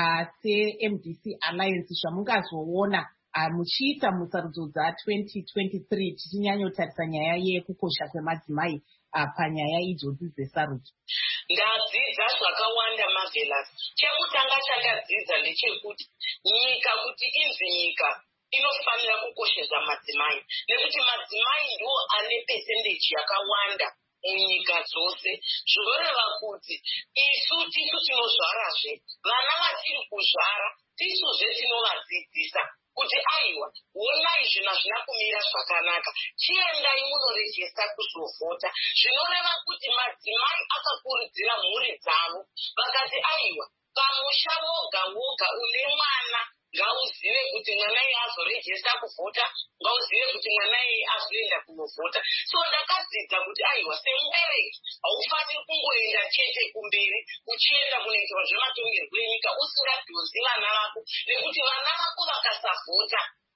seMDC Alliance zvamungazoona muchiita musarudzo dza2023 tichinyanyotarisa nyaya yekukosha kwemadzimai panyaya idzodzi dzesarudzo? Ndadzidza zvakawanda Marvelous. Chekutanga chakadzidza ndechekuti nyika kuti inzi nyika inofanira kukoshesa madzimai, nekuti madzimai ndiwo ane percentage yakawanda munyika dzose. Zvoreva kuti isu tisu tinozvarazve, vana vatiri kuzvara tisuzve tinovadzidzisa kuti aiwa, honai zvinhu hazvina kumira zvakanaka, chiendai munorejesta kuzovhota. Zvinoreva kuti madzimai akakurudzira mhuri dzavo vakati aiwa, pamusha woga woga une mwana ngauzive kuti mwana iye azorejesta kuvhota, ngauzive kuti mwana iye azoenda kunovhota. So ndakadzidza kuti aiwa, semubereki haufaniri kungoenda chete kumberi uchienda kunoitirwa zvematongerwo enyika usingadhonzi vana vako, nekuti vana vako vakasavhota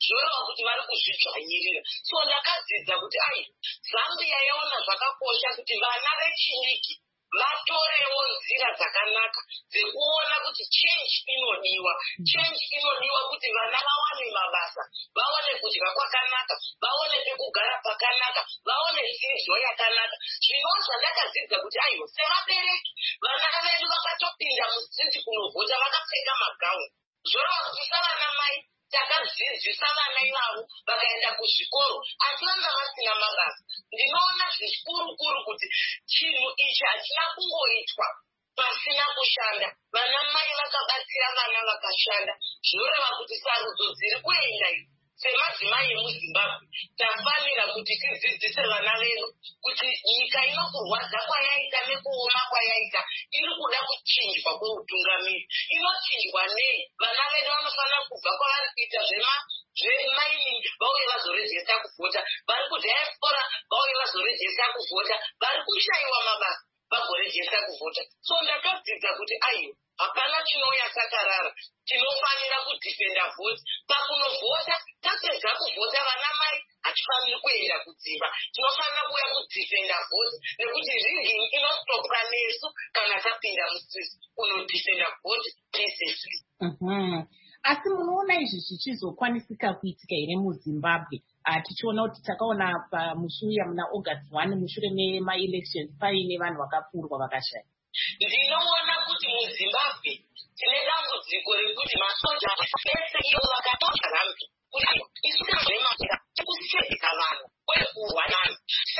zvoreva kuti vari kuzvidzvanyirira. So ndakadzidza kuti Zambia yaona zvakakosha kuti vana vechidiki vatorewo nzira dzakanaka dzekuona kuti change inodiwa. Change inodiwa kuti vana vawane mabasa, vawane kudya kwakanaka, vawane pekugara pakanaka, vawane dzidzo yakanaka. Zvinova zvandakadzidza kuti sevabereki vana vedu vakatopinda musiti kunovhota vakapfeka magauni. Zvoreva kuti savana mai takadzidzisa vana ivavo vakaenda kuzvikoro asi vanga vasina mabasa. Ndinoona zvikurukuru kuti chinhu ichi hachina kungoitwa pasina kushanda. Vana mai vakabatsira vana vakashanda. Zvinoreva kuti sarudzo dziri kuenda idzi semadzimai emuZimbabwe tafanira kuti tidzidzise vana vedu kuti nyika inokurwadza kwayaita nekuoma kwayaita iri kuda kuchinjwa kweutungamiri. Inochinjwa nei? Vana vedu vanofanira kubva kwavari kuita zvemining vauye vazorejesta kuvhota, vari kudiaspora vauye vazorejesta kuvhota, vari kushayiwa mabasa vagorejesta kuvhota. So ndakadzidza kuti hapana chinouya chakarara, tinofanira kudhifenda vhoti. Pakunovhota tapedza kuvhota vana mai hatifaniri kuenda kudzimba, tinofanira kuuya kudhifenda vhoti nekuti rigging inostopwa nesu kana tapinda musisi kunodhifenda vhoti peacefully. Asi munoona izvi zvichizokwanisika kuitika here muZimbabwe? Tichiona kuti takaona pamushuya muna August 1 mushure memaelections paine vanhu vakapfurwa vakashaya. Ndinoona kuti muZimbabwe tine dambudziko rekuti masoja ese ivo vakatosha Zambia kuti isuzvemaira tikusedzeka vanhu uye kurwa nani.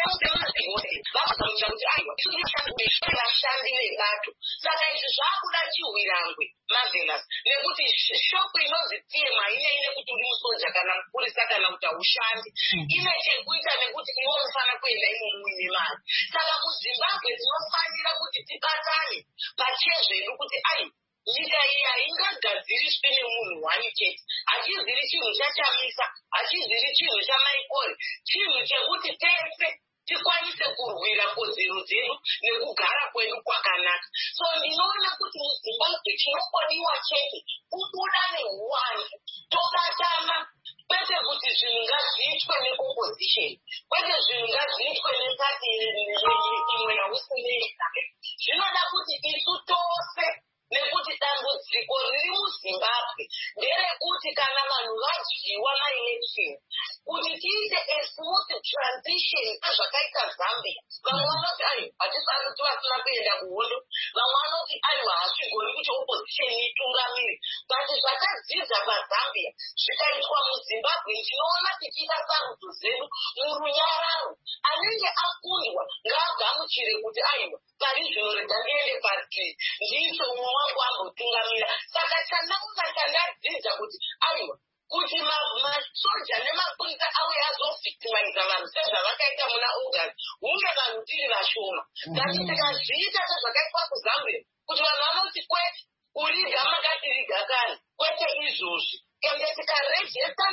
Vakazamucha kuti vashandi vebato. Saka izvi zvaakuda chihwirangwe Marvelous, nekuti shoko inonzi TMA ine kuti uri musoja kana mupurisa kana kuti haushandi ine chekuita nekuti ivo unofana kuenda imomo uine mari. Saka muZimbabwe tinofanira kuti tibatane pachezvedu kuti nyika iyi haingagadziriswi nemunhu wani chete. Hachiziri chinhu chachamisa, hachiziri chinhu chamaikori, chinhu chekuti tese tikwanise kurwira kodzero dzedu nekugara kwedu kwakanaka. So ndinoona kuti muZimbabwe chinokodiwa chete kubuda neuwandu, tobatana, kwete kuti zvinhu ngazviitwe neopposition, kwete zvinhu ngazviitwe nepati imwe yausinei. Zvinoda kuti isu tose, nekuti dambudziko riri muZimbabwe nderekuti kana vanhu vadyiwa maelection kuti tiite a smooth transition sezvakaita Zambia. Vamwe vanoti hatisati vasina kuenda kuhondo, vamwe vanoti hazvigoni kuti opposition itungamire. Bati zvakadzidza paZambia zvikaitwa muZimbabwe, ndinoona tichiita sarudzo zedu murunyararo. Anenge akundwa ngaagamuchire kuti pari zvino rega ndiende pariti ndiise umwe wangu ambotungamira. Saka chandaona chandadzidza kuti kuti masoja nemapurisa auya azovhictimiza vanhu sezvavakaita muna August, hunge vanhu tiri vashoma. Ngati tikazviita sezvakaitwa kuZambia kuti vanhu vanoti kwete kuriga makatiriga kare, kwete izvozvi. Ende tikarejesta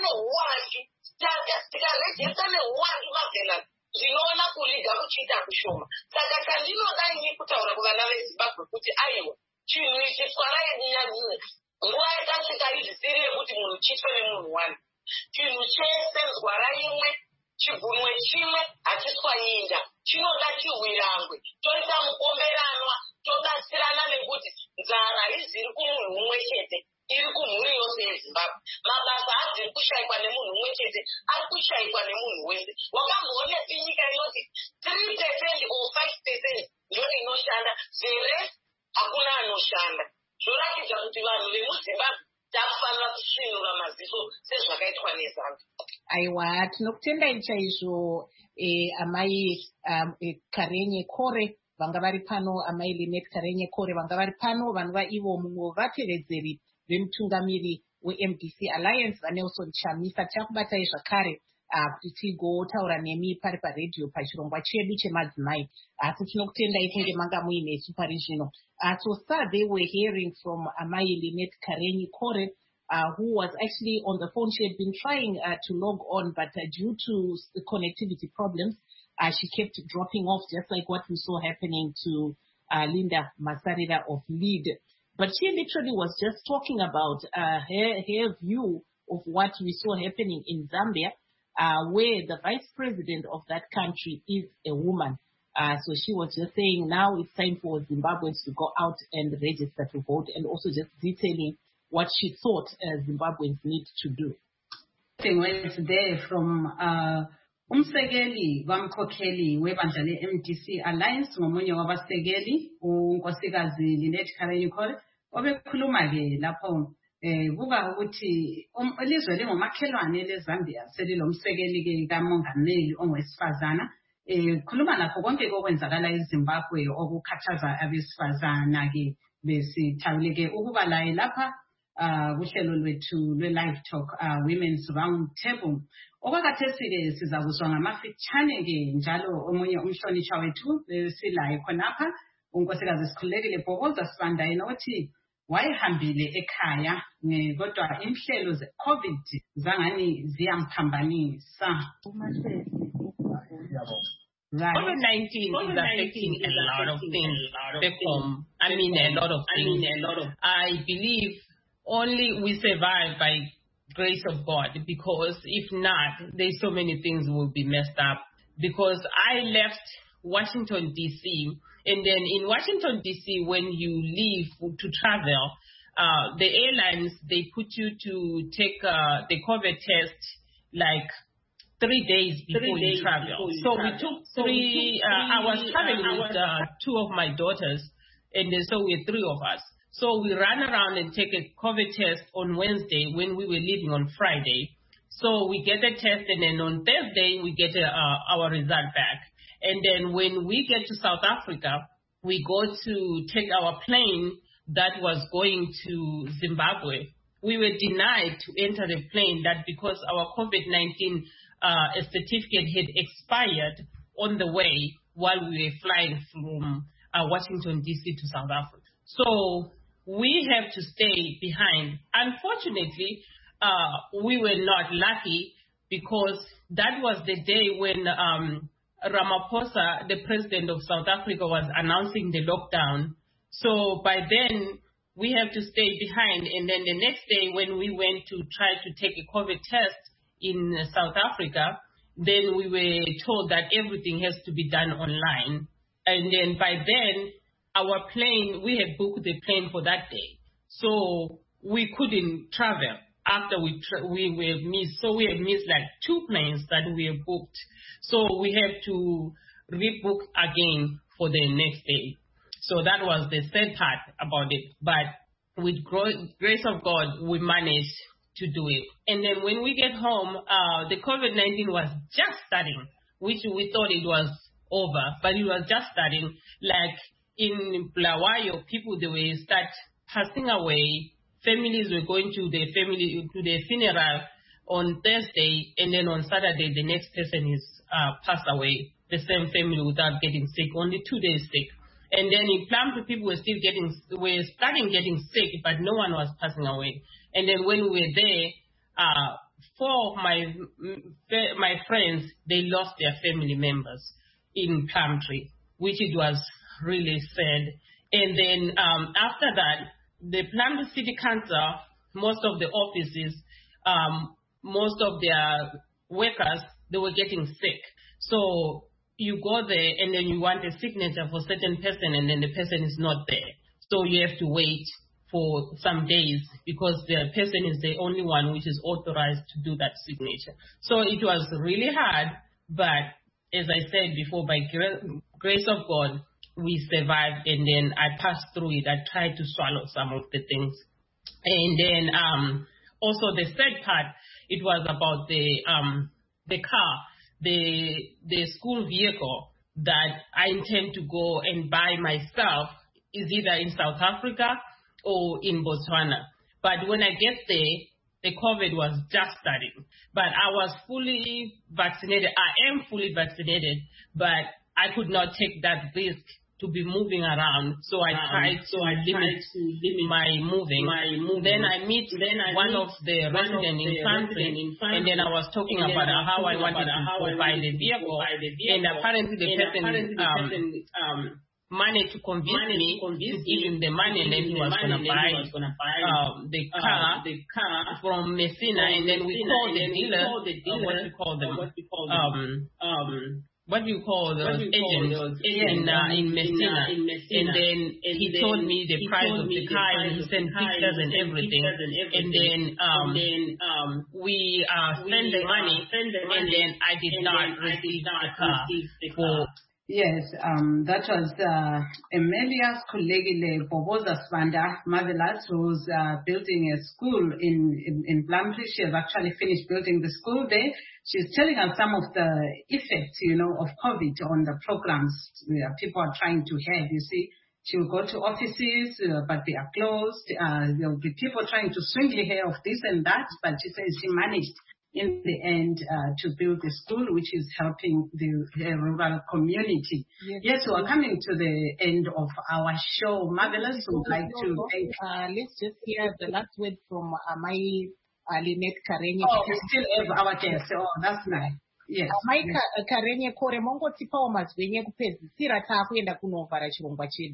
neuwandu Marvelous, ndinoona kuriga kuchiita kushoma. Saka chandinoda ini kutaura kuvana veZimbabwe kuti chinhu ichi twarai nyanyire. Nguva yakasvika izvisiri yekuti munhu chitwe nemunhu wani. Chinhu chese nzwara imwe, chibhumwe chimwe hachiswanyinda. Chinoda chihwirangwe, toita mukomberanwa, tobatsirana nekuti nzara iziri kumunhu umwe chete, iri kumhuri yose yeZimbabwe. Mabasa haziri kushayikwa nemunhu umwe chete, ari kushayikwa nemunhu wese. Wakamboona nyika inoti 3% or 5% ndio inoshanda, the rest hakuna anoshanda. Zvoratidza kuti vanhu vemuZimbabwe takufanira kusvinura maziso sezvakaitwa neZambia. Aiwa, tinokutendai chaizvo amai Karenye Kore vanga vari pano, amai Linet Karenye Kore vanga vari pano, vanhu vaivo mumwe vateredzeri vemutungamiri weMDC Alliance vaNelson Chamisa. Takubatai zvakare kuti tigotaura nemi pari paredhiyo pachirongwa chedu chemadzimai, asi tinokutendai kunge manga muinesu pari zvino. So sir, they were hearing from Amai Linet Karenye Kore, who was actually on the phone. She had been trying to log on, but due to the connectivity problems, she kept dropping off, just like what we saw happening to Linda Masarira of LEAD. But she literally was just talking about her view of what we saw happening in Zambia, where the vice president of that country is a woman. So she was just saying now it's time for Zimbabweans to go out and register to vote, and also just detailing what she thought Zimbabweans need to do. Was there from umsekeli wamkhokheli webandla le-MDC Alliance ngomunye wabasekeli unkosikazi Lynette Karayikhole obekhuluma-ke lapho kuba ukuthi ilizwe lingomakhelwane leZambia selilomsekeli-ke kamongameli ongowesifazana khuluma nakho konke okwenzakala eZimbabwe okukhathaza abesifazana-ke besithawule-ke ukuba laye lapha kuhlelo lwethu lwe-live talk women's round table okwakhathesi-ke sizakuzwa ngamafitshane-ke njalo omunye umhlonishwa wethu silaye khonapha unkosikazi Sikhululekile Bhokoza Sibanda yena othi wayehambile ekhaya kodwa inhlelo ze-COVID zangani ziyamphambanisa. COVID-19 is affecting a lot of things back home. I mean, a lot of things. I believe only we survive by grace of God, because if not, there's so many things will be messed up. Because I left Washington, D.C., and then in Washington, D.C., when you leave to travel, the airlines, they put you to take the COVID test like 3 days before you travel. So we took three, I was traveling with two of my daughters, and then so we're three of us. So we ran around and take a COVID test on Wednesday when we were leaving on Friday. So we get the test, and then on Thursday, we get our result back. And then when we get to South Africa, we go to take our plane that was going to Zimbabwe. We were denied to enter the plane that because our COVID-19 certificate had expired on the way while we were flying from Washington, D.C. to South Africa. So we have to stay behind. Unfortunately, we were not lucky, because that was the day when Ramaphosa, the president of South Africa, was announcing the lockdown. So by then, we have to stay behind. And then the next day, when we went to try to take a COVID test in South Africa, then we were told that everything has to be done online. And then by then, our plane, we had booked the plane for that day. So we couldn't travel after we were missed. So we had missed like 2 planes that we had booked. So we had to rebook again for the next day. So that was the sad part about it. But with grace of God, we managed to do it. And then when we get home, the COVID-19 was just starting, which we thought it was over, but it was just starting. Like in Bulawayo, people, they will start passing away. Families were going to their funeral on Thursday, and then on Saturday, the next person is passed away. The same family without getting sick, only 2 days sick. And then in Plumtree, people were starting getting sick, but no one was passing away. And then when we were there, 4 of my friends, they lost their family members in Plumtree, which it was really sad. And then after that, the Plumtree City Council, most of the offices, most of their workers, they were getting sick. So you go there and then you want a signature for a certain person, and then the person is not there. So you have to wait for some days, because the person is the only one which is authorized to do that signature. So it was really hard, but as I said before, by grace of God, we survived, and then I passed through it. I tried to swallow some of the things. And then also the sad part, it was about the car, the school vehicle that I intend to go and buy myself is either in South Africa or in Botswana. But when I get there, the COVID was just starting. But I was fully vaccinated. I am fully vaccinated, but I could not take that risk to be moving around. So I tried to limit my moving. Then I meet one of the residents in Plumtree, and then I was talking about how I wanted to buy the vehicle. And apparently the person money to convince me to give him the money, and then he was going to buy the car from Messina, and then we called the dealer, what do you call those agents in Messina, and then he told me the price of the car, and he sent pictures and everything, and then we sent the money, and then I did not receive the car. Yes, that was Amelia's colleague Boboza Swanda Marvelous, who's building a school in Plumtree. She has actually finished building the school there. She's telling us some of the effects, of COVID on the programs people are trying to have. You see, she will go to offices, but they are closed. There will be people trying to swindle her of this and that, but she says she managed in the end to build the school, which is helping the rural community. Yes, we're coming to the end of our show. Marvelous, would like to thank... let's just hear the last word from my Lynette Karenye. Oh, we still have our guest. Oh, that's nice. Yes. Mai Karenye Kore mongotipawo mazwenye kupedzisira takuenda kunovhara chirongwa chedu.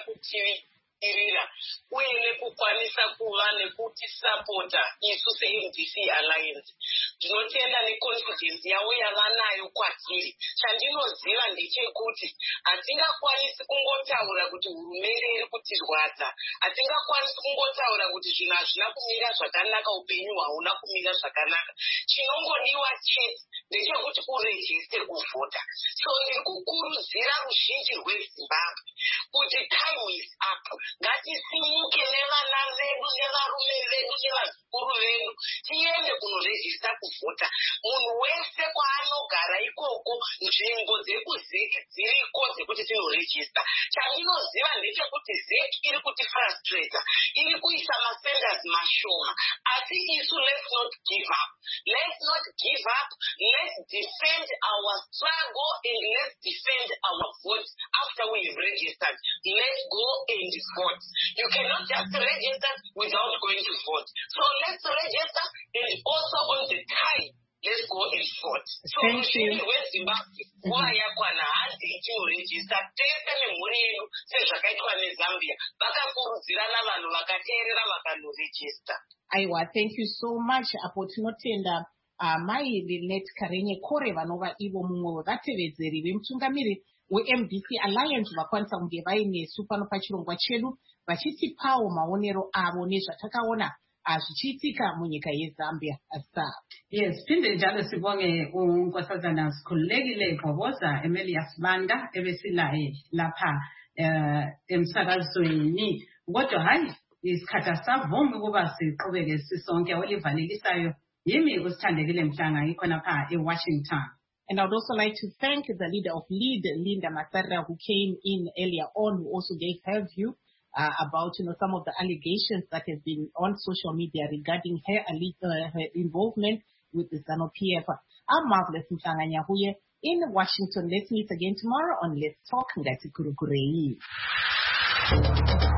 Uye nekukwanisa kuva nekutisapota isu seMDC Alliance. Tinotenda neconfidence yavo yavanayo kwatiri. Chandinoziva ndechekuti hatingakwanisi kungotaura kuti hurumende iri kutirwadza. Hatingakwanisi kungotaura kuti zvinhu hazvina kumira zvakanaka, upenyu hauna kumira zvakanaka. Chinongodiwa chete ndechekuti urejiste kuvhota. So ndiri kukurudzira ruzhinji rweZimbabwe kuti time is up. Ngatisimuke nevana vedu nevarume vedu nevazukuru vedu tiende kunorejista kuvhota. Munhu wese kwaanogara ikoko nzvimbo dzekuzek dziriko dzekuti tinorejista. Chandinoziva ndechekuti zek iri kutifrustrata, iri kuisa masenders mashoma. Asi isu let's not give up. Let's not give up. Let's defend our struggle and let's defend our votes after we've registered. Let's go and vote. You cannot just register without going to vote. So let's register, and also on the time, let's go and vote. So thank you. Zimbabwe nguva yakwana hasi ichinorejista tese nemhuri yedu sezvakaitwa neZambia vakakurudzirana vanhu vakateerera vakanorejista. Aiwa, thank you so much. Apo tinotenda mai Lynette Karenye Kore vanova ivo mumwe wevatevedzeri vemutungamiri weMDC Alliance vakwanisa kunge vainesu pano pachirongwa chedu vachitipawo maonero avo nezvatakaona zvichiitika munyika yeZambia. Yes, phinde njalo sibonge unkosazana sikhululekile Boboza Amelius Banda ebesilaye lapha emsakazweni. Kodwa hayi isikhathi asavumi ukuba siqhubeke sisonke. Olivalikisayo yimi usithandekile Mhlanga ikhona pha eWashington. And I would also like to thank the leader of LEAD, Linda Masarra, who came in earlier on, who also gave her view about some of the allegations that have been on social media regarding her involvement with the ZANU-PF. I'm Marvelous Mhlanga in Washington. Let's meet again tomorrow on Let's Talk Ngati Kurukurei.